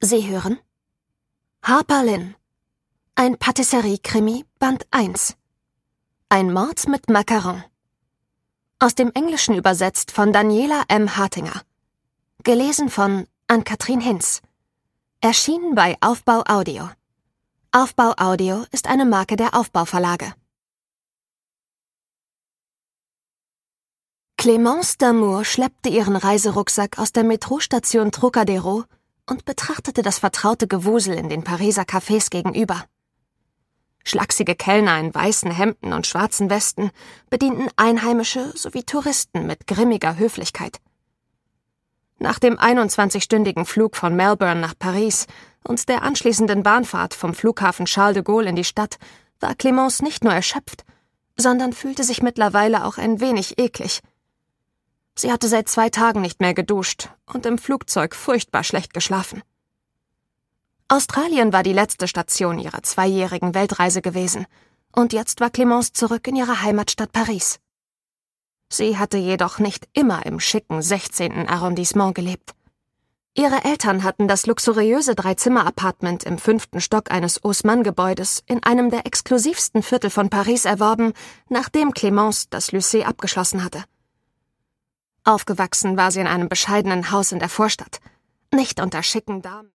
Sie hören Harper Lynn. Ein Patisserie-Krimi, Band 1. Ein Mord mit Macaron. Aus dem Englischen übersetzt von Daniela M. Hartinger. Gelesen von Ann-Kathrin Hinz. Erschienen bei Aufbau Audio. Aufbau Audio ist eine Marke der Aufbau-Verlage. Clémence D'Amour schleppte ihren Reiserucksack aus der Metrostation Trocadéro und betrachtete das vertraute Gewusel in den Pariser Cafés gegenüber. Schlachsige Kellner in weißen Hemden und schwarzen Westen bedienten Einheimische sowie Touristen mit grimmiger Höflichkeit. Nach dem 21-stündigen Flug von Melbourne nach Paris und der anschließenden Bahnfahrt vom Flughafen Charles de Gaulle in die Stadt war Clémence nicht nur erschöpft, sondern fühlte sich mittlerweile auch ein wenig eklig. Sie hatte seit 2 Tagen nicht mehr geduscht und im Flugzeug furchtbar schlecht geschlafen. Australien war die letzte Station ihrer 2-jährigen Weltreise gewesen, und jetzt war Clémence zurück in ihrer Heimatstadt Paris. Sie hatte jedoch nicht immer im schicken 16. Arrondissement gelebt. Ihre Eltern hatten das luxuriöse 3-Zimmer-Appartement im 5. Stock eines Haussmann-Gebäudes in einem der exklusivsten Viertel von Paris erworben, nachdem Clémence das Lycée abgeschlossen hatte. Aufgewachsen war sie in einem bescheidenen Haus in der Vorstadt, nicht unter schicken Damen.